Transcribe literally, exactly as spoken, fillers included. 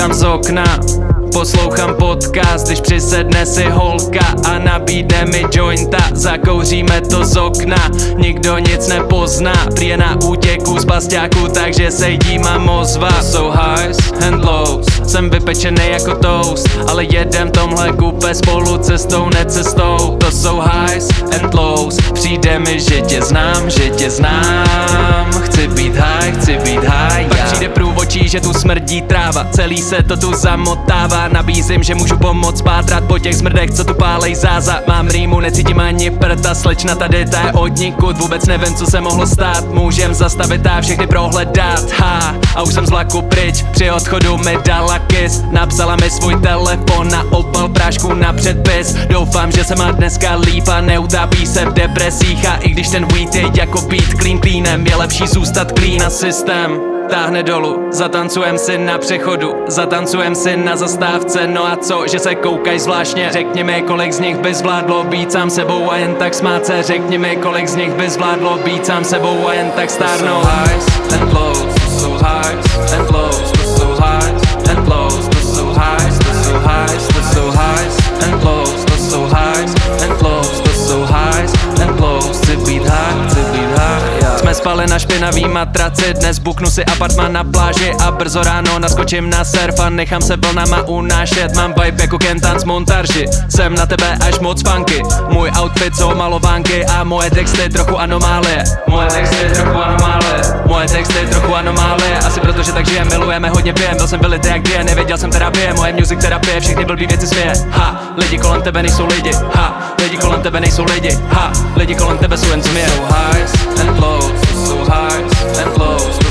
koukám z okna, poslouchám podcast, když přisedne si holka a nabídne mi jointa. Zakouříme to z okna, nikdo nic nepozná, prý je na útěku z pasťáku, takže se jí mám ozvat. To jsou highs and lows, jsem vypečený jako toast, ale jedem tomhle kupe spolu cestou necestou. To jsou highs and lows, přijde mi, že tě znám, že tě znám. Chci být high, chci být high, pak přijde průvočí, že tu smrdí tráva, celý se to tu zamotává. Nabízím, že můžu pomoct pátrat po těch smrdech, co tu pálej záza. Mám rýmu, necítím ani prta, slečna tady ta je od nikud, vůbec nevím, co se mohlo stát. Můžem zastavit a všechny prohledat, ha, a už jsem z vlaku pryč, při odchodu mi dala kiss. Napsala mi svůj telefon na obal prášku na předpis. Doufám, že se má dneska líp a neutápí se v depresích. A i když ten weed je jako beat clean cleanem, je lepší zůstat clean a systém táhne dolů, zatancujem si na přechodu, zatancujem si na zastávce. No a co, že se koukaj zvláštně, řekni mi, kolik z nich by zvládlo být sám sebou a jen tak smát se. Řekni mi, kolik z nich by zvládlo být sám sebou a jen tak stárnout. To jsou highs and lows, to jsou highs and lows, to jsou highs and lows, to jsou highs, to jsou highs, to jsou highs and lows, to jsou highs and lows, to jsou highs and lows. Chci být high, chci být high, yeah. Jsme spali na špinavý matraci, dnes buknu si apartman na pláži a brzo ráno naskočím na surf a nechám se vlnama unášet. Mám vibe jako Kentan z montarži, jsem na tebe až moc funky. Můj outfit jsou malovánky a moje texty trochu anomálie. Moje texty trochu anomálie, moje texty trochu anomálie. Asi protože tak žijem, milujeme, hodně pijem, byl jsem vylitý jak dvě, nevěděl jsem terapie, moje music terapie, všechny blbý věci směje. Ha, lidi kolem tebe nejsou lidi, ha, lidi kolem tebe nejsou lidi, ha, lidi kolem tebe jsou jen směje. So highs and lows, so highs and lows.